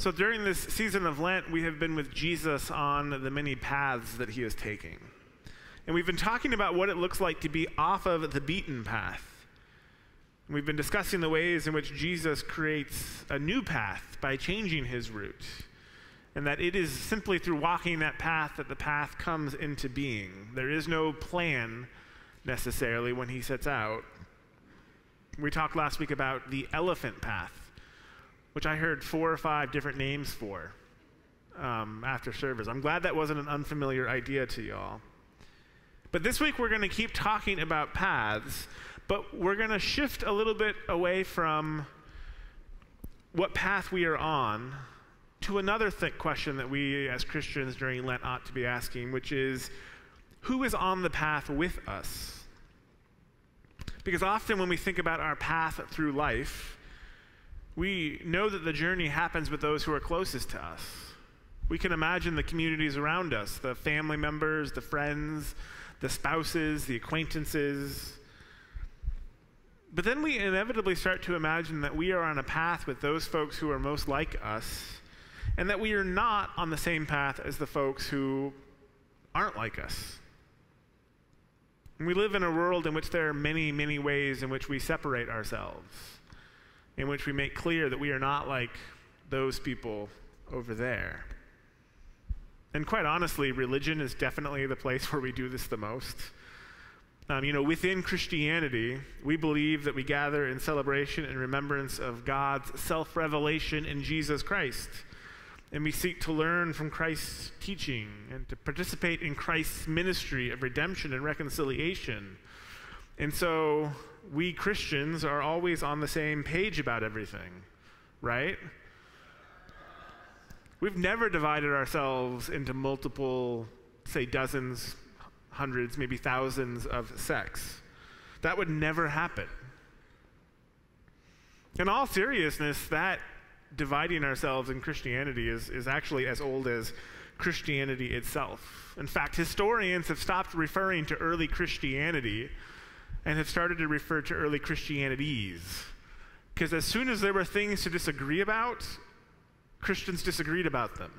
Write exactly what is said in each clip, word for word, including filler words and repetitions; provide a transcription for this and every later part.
So during this season of Lent, we have been with Jesus on the many paths that he is taking. And we've been talking about what it looks like to be off of the beaten path. And we've been discussing the ways in which Jesus creates a new path by changing his route. And that it is simply through walking that path that the path comes into being. There is no plan necessarily when he sets out. We talked last week about the elephant path, which I heard four or five different names for um, after service. I'm glad that wasn't an unfamiliar idea to y'all. But this week we're going to keep talking about paths, but we're going to shift a little bit away from what path we are on to another th- question that we as Christians during Lent ought to be asking, which is, who is on the path with us? Because often when we think about our path through life, we know that the journey happens with those who are closest to us. We can imagine the communities around us, the family members, the friends, the spouses, the acquaintances. But then we inevitably start to imagine that we are on a path with those folks who are most like us, and that we are not on the same path as the folks who aren't like us. And we live in a world in which there are many, many ways in which we separate ourselves, in which we make clear that we are not like those people over there. And quite honestly, religion is definitely the place where we do this the most. Um, you know, within Christianity, we believe that we gather in celebration and remembrance of God's self-revelation in Jesus Christ. And we seek to learn from Christ's teaching and to participate in Christ's ministry of redemption and reconciliation. And so we Christians are always on the same page about everything, right? We've never divided ourselves into multiple, say, dozens, hundreds, maybe thousands of sects. That would never happen. In all seriousness, that dividing ourselves in Christianity is, is actually as old as Christianity itself. In fact, historians have stopped referring to early Christianity and have started to refer to early Christianities. Because as soon as there were things to disagree about, Christians disagreed about them.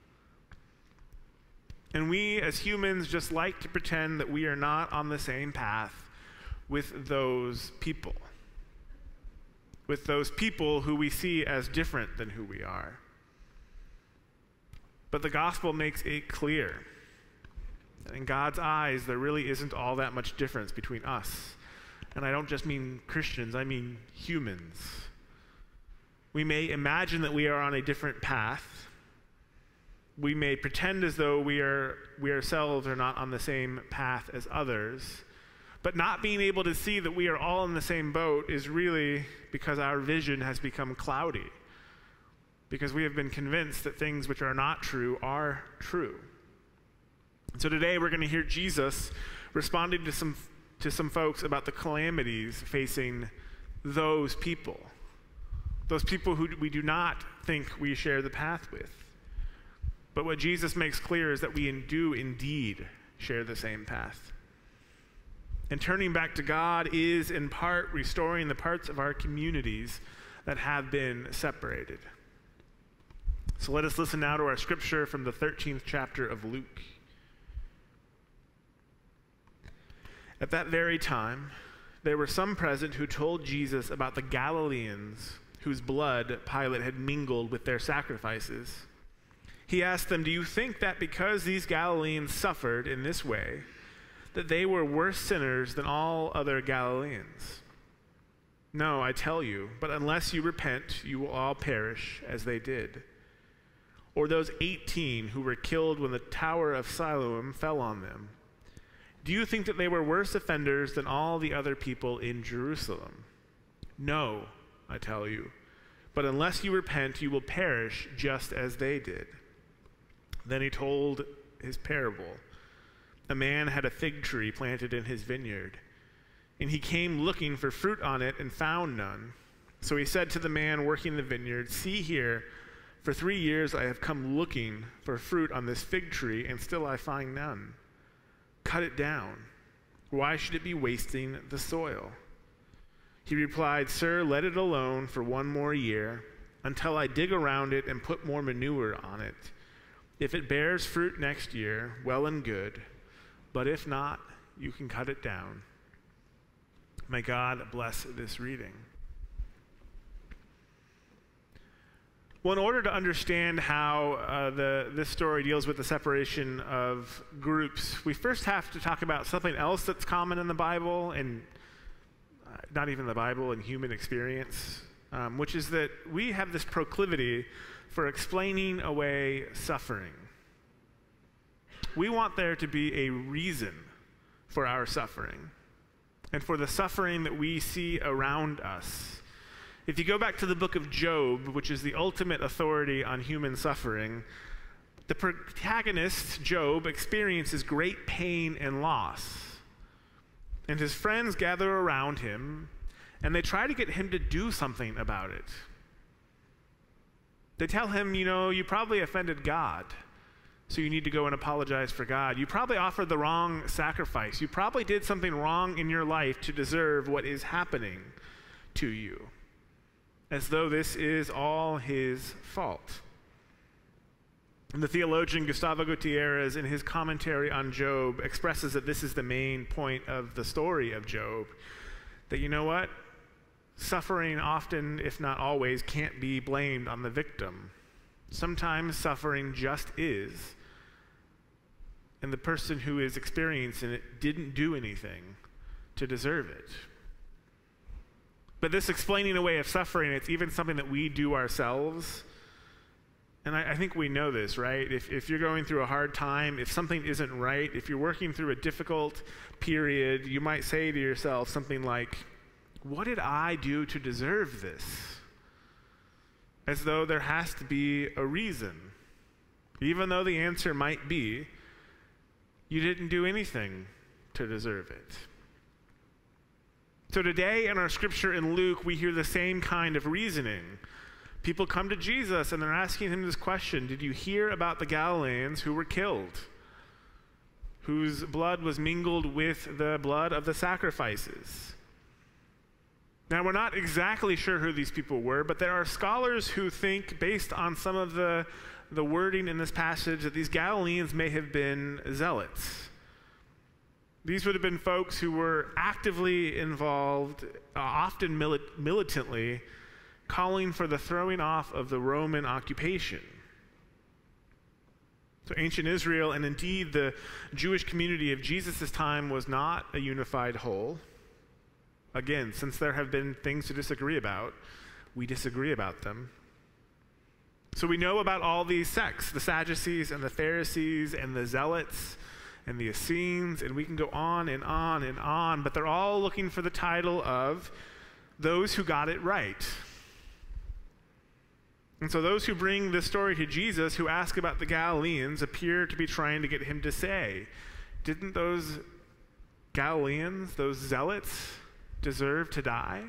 And we as humans just like to pretend that we are not on the same path with those people. With those people who we see as different than who we are. But the gospel makes it clear. In God's eyes, there really isn't all that much difference between us. And I don't just mean Christians, I mean humans. We may imagine that we are on a different path. We may pretend as though we are we ourselves are not on the same path as others. But not being able to see that we are all in the same boat is really because our vision has become cloudy. Because we have been convinced that things which are not true are true. So today we're going to hear Jesus responding to some to some folks about the calamities facing those people. Those people who we do not think we share the path with. But what Jesus makes clear is that we do indeed share the same path. And turning back to God is in part restoring the parts of our communities that have been separated. So let us listen now to our scripture from the thirteenth chapter of Luke. At that very time, there were some present who told Jesus about the Galileans whose blood Pilate had mingled with their sacrifices. He asked them, "Do you think that because these Galileans suffered in this way, that they were worse sinners than all other Galileans? No, I tell you, but unless you repent, you will all perish as they did. Or those eighteen who were killed when the tower of Siloam fell on them. Do you think that they were worse offenders than all the other people in Jerusalem? No, I tell you, but unless you repent, you will perish just as they did." Then he told his parable. A man had a fig tree planted in his vineyard, and he came looking for fruit on it and found none. So he said to the man working the vineyard, "See here, for three years I have come looking for fruit on this fig tree, and still I find none. Cut it down. Why should it be wasting the soil?" He replied, "Sir, let it alone for one more year, until I dig around it and put more manure on it. If it bears fruit next year, well and good, but if not, you can cut it down." May God bless this reading. Well, in order to understand how uh, the, this story deals with the separation of groups, we first have to talk about something else that's common in the Bible, and uh, not even the Bible, in human experience, um, which is that we have this proclivity for explaining away suffering. We want there to be a reason for our suffering and for the suffering that we see around us. If you go back to the book of Job, which is the ultimate authority on human suffering, the protagonist, Job, experiences great pain and loss. And his friends gather around him, and they try to get him to do something about it. They tell him, you know, you probably offended God, so you need to go and apologize for God. You probably offered the wrong sacrifice. You probably did something wrong in your life to deserve what is happening to you, as though this is all his fault. And the theologian Gustavo Gutierrez, in his commentary on Job, expresses that this is the main point of the story of Job, that you know what? Suffering often, if not always, can't be blamed on the victim. Sometimes suffering just is, and the person who is experiencing it didn't do anything to deserve it. But this explaining away of suffering, it's even something that we do ourselves. And I, I think we know this, right? If, if you're going through a hard time, if something isn't right, if you're working through a difficult period, you might say to yourself something like, what did I do to deserve this? As though there has to be a reason. Even though the answer might be, you didn't do anything to deserve it. So today in our scripture in Luke, we hear the same kind of reasoning. People come to Jesus and they're asking him this question: did you hear about the Galileans who were killed, whose blood was mingled with the blood of the sacrifices? Now, we're not exactly sure who these people were, but there are scholars who think, based on some of the, the wording in this passage, that these Galileans may have been zealots. These would have been folks who were actively involved, uh, often mili- militantly, calling for the throwing off of the Roman occupation. So ancient Israel, and indeed the Jewish community of Jesus' time, was not a unified whole. Again, since there have been things to disagree about, we disagree about them. So we know about all these sects, the Sadducees and the Pharisees and the Zealots and the Essenes, and we can go on and on and on, but they're all looking for the title of those who got it right. And so those who bring this story to Jesus, who ask about the Galileans, appear to be trying to get him to say, didn't those Galileans, those zealots, deserve to die?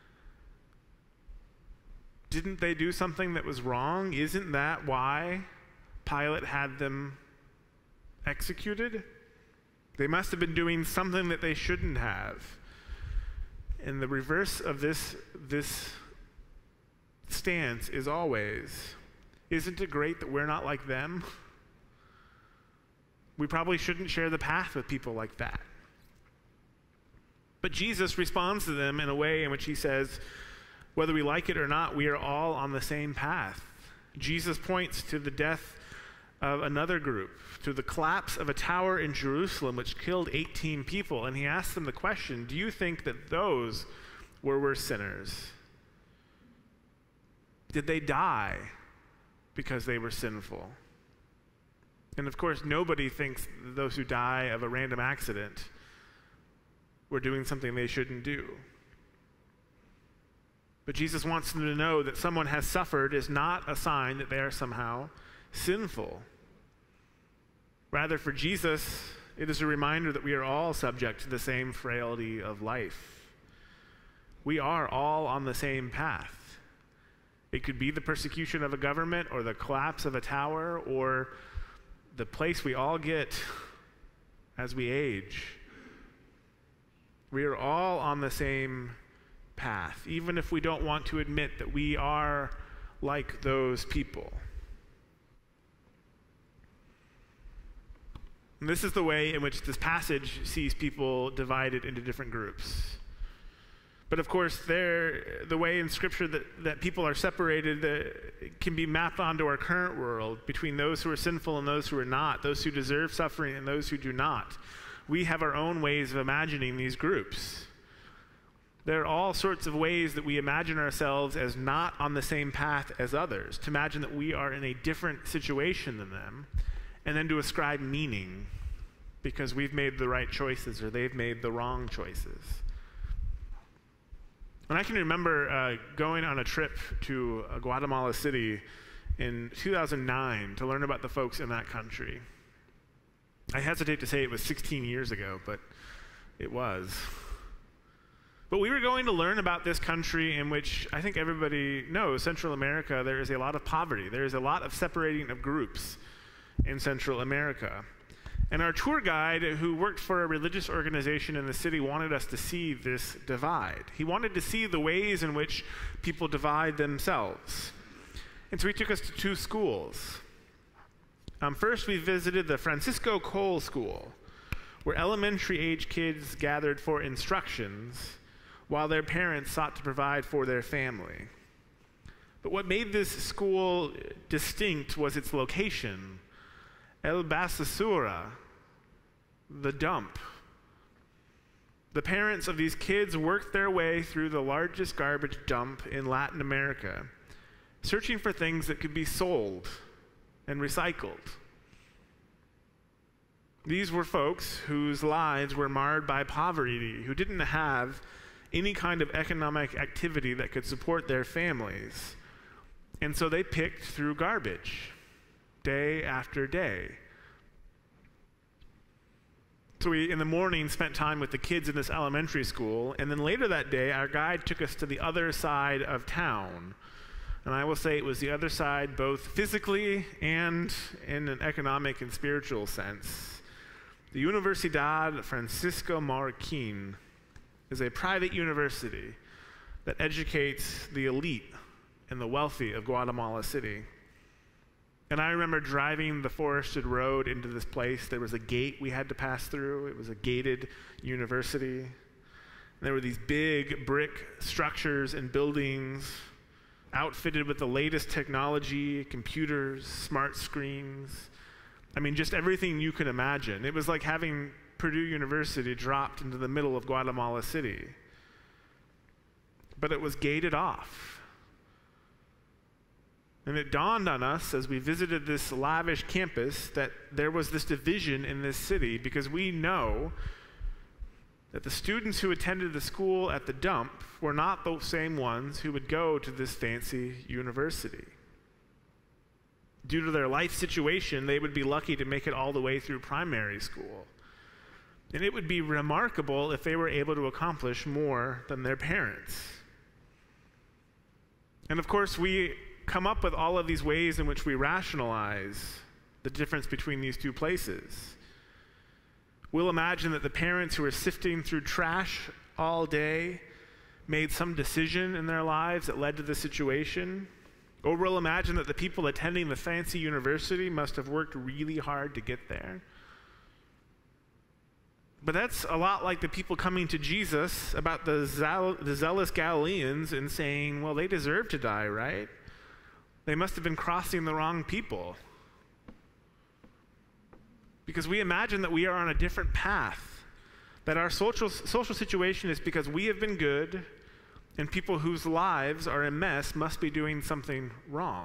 Didn't they do something that was wrong? Isn't that why Pilate had them executed? They must have been doing something that they shouldn't have. And the reverse of this, this stance is always, isn't it great that we're not like them? We probably shouldn't share the path with people like that. But Jesus responds to them in a way in which he says, whether we like it or not, we are all on the same path. Jesus points to the death of another group, to the collapse of a tower in Jerusalem which killed eighteen people, and he asks them the question, do you think that those were worse sinners? Did they die because they were sinful? And of course, nobody thinks those who die of a random accident were doing something they shouldn't do. But Jesus wants them to know that someone has suffered is not a sign that they are somehow sinful. Rather, for Jesus, it is a reminder that we are all subject to the same frailty of life. We are all on the same path. It could be the persecution of a government, or the collapse of a tower, or the place we all get as we age. We are all on the same path, even if we don't want to admit that we are like those people. And this is the way in which this passage sees people divided into different groups. But of course, there, the way in Scripture that, that people are separated that can be mapped onto our current world between those who are sinful and those who are not, those who deserve suffering and those who do not. We have our own ways of imagining these groups. There are all sorts of ways that we imagine ourselves as not on the same path as others, to imagine that we are in a different situation than them, and then to ascribe meaning because we've made the right choices or they've made the wrong choices. And I can remember uh, going on a trip to uh, Guatemala City in two thousand nine to learn about the folks in that country. I hesitate to say it was sixteen years ago, but it was. But we were going to learn about this country in which I think everybody knows, Central America, there is a lot of poverty. There is a lot of separating of groups in Central America. And our tour guide, who worked for a religious organization in the city, wanted us to see this divide. He wanted to see the ways in which people divide themselves. And so he took us to two schools. Um, first, we visited the Francisco Cole School, where elementary-age kids gathered for instructions while their parents sought to provide for their family. But what made this school distinct was its location. El Basura, the dump. The parents of these kids worked their way through the largest garbage dump in Latin America, searching for things that could be sold and recycled. These were folks whose lives were marred by poverty, who didn't have any kind of economic activity that could support their families. And so they picked through garbage day after day. So we, in the morning, spent time with the kids in this elementary school, and then later that day, our guide took us to the other side of town. And I will say it was the other side both physically and in an economic and spiritual sense. The Universidad Francisco Marroquín is a private university that educates the elite and the wealthy of Guatemala City. And I remember driving the forested road into this place. There was a gate we had to pass through. It was a gated university. And there were these big brick structures and buildings outfitted with the latest technology, computers, smart screens. I mean, just everything you can imagine. It was like having Purdue University dropped into the middle of Guatemala City. But it was gated off. And it dawned on us as we visited this lavish campus that there was this division in this city, because we know that the students who attended the school at the dump were not the same ones who would go to this fancy university. Due to their life situation, they would be lucky to make it all the way through primary school. And it would be remarkable if they were able to accomplish more than their parents. And of course, we come up with all of these ways in which we rationalize the difference between these two places. We'll imagine that the parents who are sifting through trash all day made some decision in their lives that led to the situation. Or we'll imagine that the people attending the fancy university must have worked really hard to get there. But that's a lot like the people coming to Jesus about the, zeal- the zealous Galileans and saying, well, they deserve to die, right? They must have been crossing the wrong people. Because we imagine that we are on a different path, that our social, social situation is because we have been good, and people whose lives are a mess must be doing something wrong.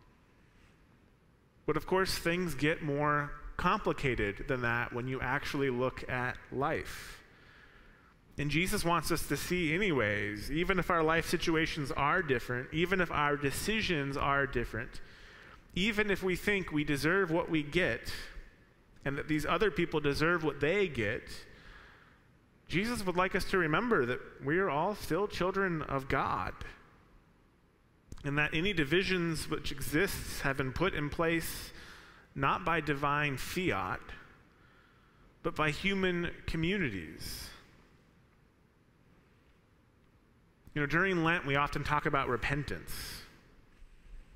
But of course, things get more complicated than that when you actually look at life. And Jesus wants us to see anyways, even if our life situations are different, even if our decisions are different, even if we think we deserve what we get, and that these other people deserve what they get, Jesus would like us to remember that we are all still children of God, and that any divisions which exist have been put in place not by divine fiat, but by human communities. You know, during Lent, we often talk about repentance.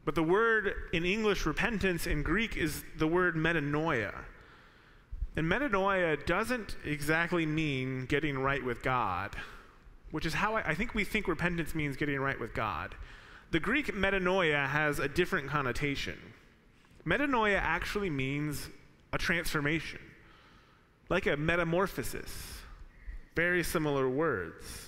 But the word in English, repentance, in Greek is the word metanoia. And metanoia doesn't exactly mean getting right with God, which is how I, I think we think repentance means getting right with God. The Greek metanoia has a different connotation. Metanoia actually means a transformation, like a metamorphosis. Very similar words.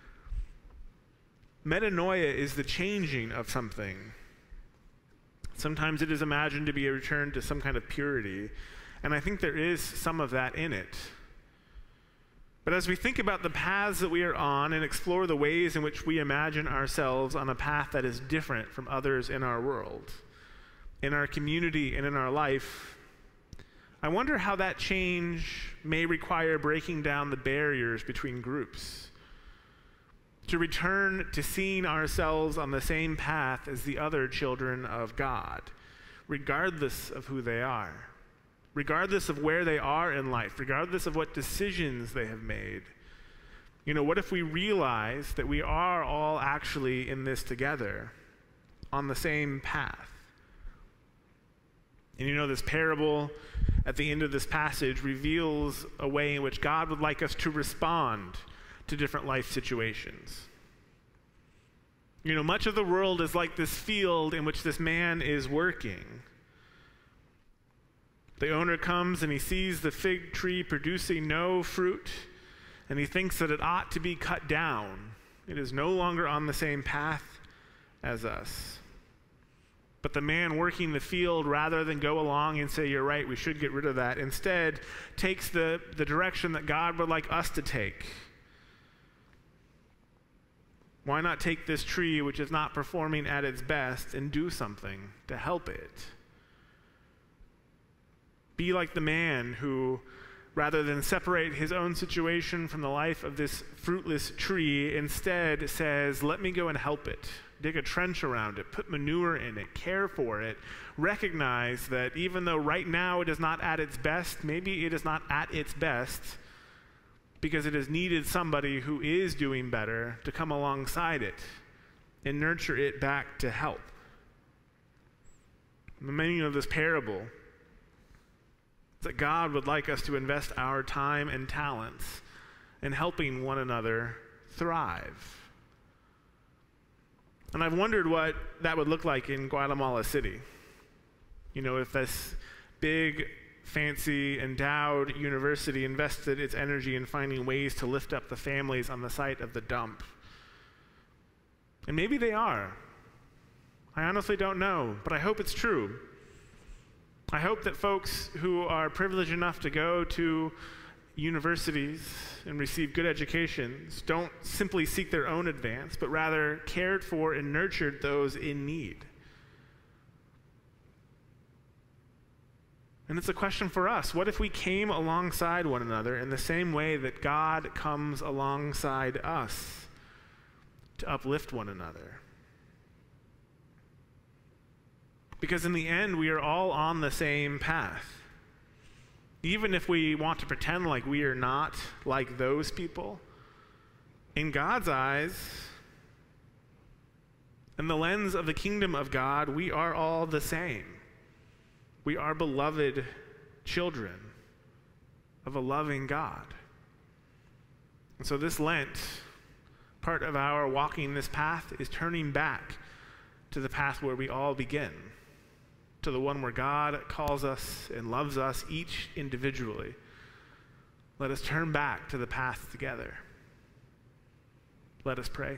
Metanoia is the changing of something. Sometimes it is imagined to be a return to some kind of purity, and I think there is some of that in it. But as we think about the paths that we are on and explore the ways in which we imagine ourselves on a path that is different from others in our world, in our community, and in our life, I wonder how that change may require breaking down the barriers between groups, to return to seeing ourselves on the same path as the other children of God, regardless of who they are, regardless of where they are in life, regardless of what decisions they have made. You know, what if we realize that we are all actually in this together, on the same path? And you know, this parable at the end of this passage reveals a way in which God would like us to respond to different life situations. You know, much of the world is like this field in which this man is working. The owner comes and he sees the fig tree producing no fruit, and he thinks that it ought to be cut down. It is no longer on the same path as us. But the man working the field, rather than go along and say, you're right, we should get rid of that, instead takes the, the direction that God would like us to take. Why not take this tree, which is not performing at its best, and do something to help it? Be like the man who, rather than separate his own situation from the life of this fruitless tree, instead says, let me go and help it. Dig a trench around it, put manure in it, care for it, recognize that even though right now it is not at its best, maybe it is not at its best because it has needed somebody who is doing better to come alongside it and nurture it back to help. The meaning of this parable is that God would like us to invest our time and talents in helping one another thrive. And I've wondered what that would look like in Guatemala City. You know, if this big, fancy, endowed university invested its energy in finding ways to lift up the families on the site of the dump. And maybe they are. I honestly don't know, but I hope it's true. I hope that folks who are privileged enough to go to universities and receive good educations don't simply seek their own advance, but rather cared for and nurtured those in need. And it's a question for us. What if we came alongside one another in the same way that God comes alongside us to uplift one another? Because in the end, we are all on the same path. Even if we want to pretend like we are not like those people, in God's eyes, in the lens of the kingdom of God, we are all the same. We are beloved children of a loving God. And so this Lent, part of our walking this path is turning back to the path where we all begin, to the one where God calls us and loves us each individually. Let us turn back to the path together. Let us pray.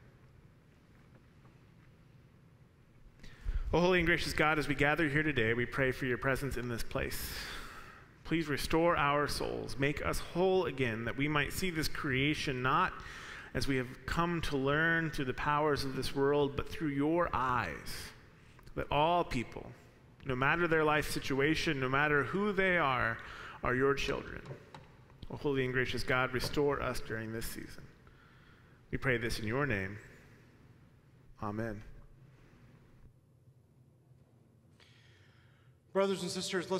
O holy and gracious God, as we gather here today, we pray for your presence in this place. Please restore our souls. Make us whole again, that we might see this creation not as we have come to learn through the powers of this world, but through your eyes, that all people, no matter their life situation, no matter who they are, are your children. O holy and gracious God, restore us during this season. We pray this in your name. Amen. Brothers and sisters, let's